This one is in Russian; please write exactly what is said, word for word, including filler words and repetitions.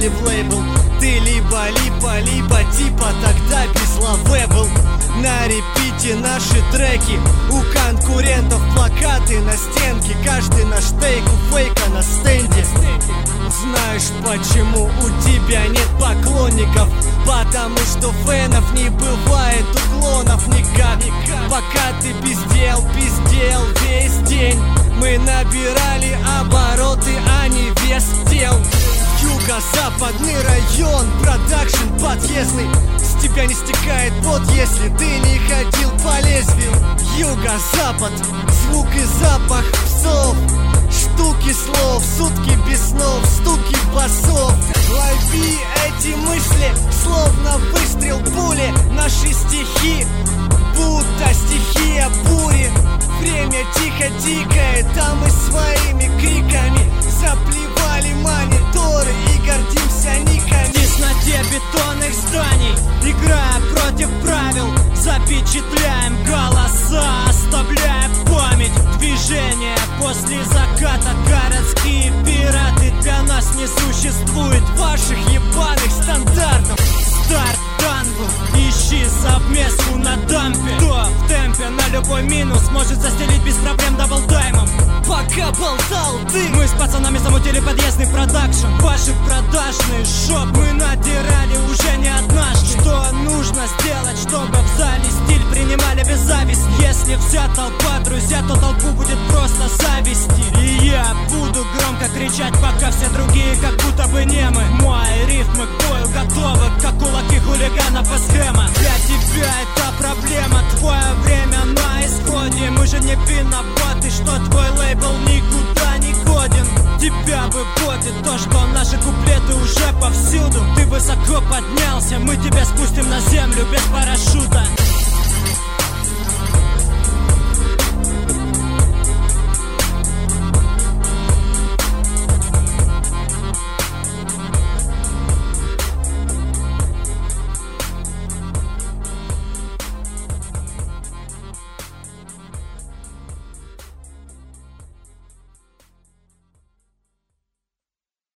попали в лейбл. Ты либо либо либо типа тогда безлавебл. На репите наши треки, у конкурентов плакаты на стенке. Каждый наш тейк у фейка на стенде. Знаешь, почему у тебя нет поклонников? Потому что фенов не бывает, уклонов никак. Пока ты пиздел, пиздел весь день, мы набирали обороты, а не вес тел. Юго-западный район, продакшн подъездный. С тебя не стекает пот, если ты не ходил по лезвию. Юго-запад, звук и запах псов, штуки слов, сутки без снов, стуки басов. Лови эти мысли, словно выстрел пули. Наши стихи, будто стихия бури. Время тихо тикает, а мы своими криками заплевали мониторы и гордимся никами. В тесноте бетонных зданий, играя против правил, запечатляем голоса, оставляя память. Движение после заката, городские пираты. Для нас не существует ваших ебаных стандартов. Старт танго, ищи совместку на дампе. Кто в темпе на любой минус может застелить без проблем даблтаймом. Пока болтал ты, мы с пацанами замутили подъездный продакшн. Ваши продажные шоп мы надирали уже не однажды. Что нужно сделать, чтобы в зале стиль принимали без зависти? Если вся толпа друзья, то толпу будет просто зависти. И я буду громко кричать, пока все другие как будто бы немы. Мои рифмы к бою готовы, как кулаки хулиганов и схема. Для тебя это проблема, твое время на исходе. Мы же не пинобаты, что твой лейбл никуда не годен. Тебя выводит то, что наши куплеты уже повсюду. Ты высоко поднялся, мы тебя спустим на землю без порядка.